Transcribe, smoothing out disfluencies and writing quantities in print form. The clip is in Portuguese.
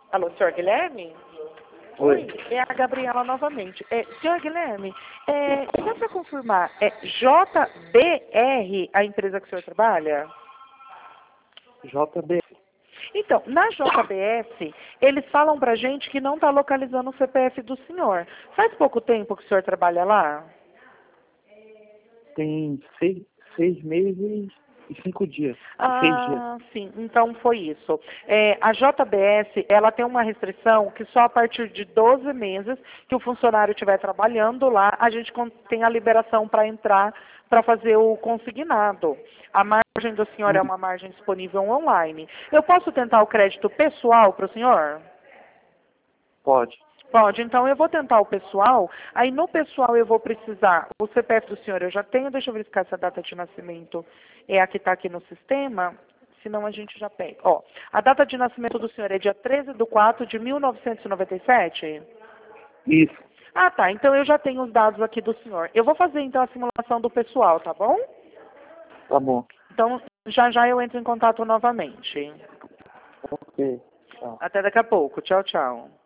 Alô, senhor Guilherme? Oi. É a Gabriela novamente. Senhor Guilherme, só para confirmar, é JBR a empresa que o senhor trabalha? JB. Então, na JBS, eles falam pra gente que não está localizando o CPF do senhor. Faz pouco tempo que o senhor trabalha lá? Tem seis meses e 5 dias. 6 dias. Ah, sim, então foi isso. A JBS, ela tem uma restrição que só a partir de 12 meses que o funcionário estiver trabalhando lá, a gente tem a liberação para entrar para fazer o consignado. A margem do senhor é uma margem disponível online. Eu posso tentar o crédito pessoal para o senhor? Pode. Pode, então eu vou tentar o pessoal, aí no pessoal eu vou precisar, o CPF do senhor eu já tenho, deixa eu verificar se a data de nascimento é a que está aqui no sistema, senão a gente já pega. Ó, a data de nascimento do senhor é dia 13/4/1997? Isso. Ah, tá, então eu já tenho os dados aqui do senhor. Eu vou fazer então a simulação do pessoal, tá bom? Tá bom. Então já já eu entro em contato novamente. Ok. Tchau. Até daqui a pouco, tchau, tchau.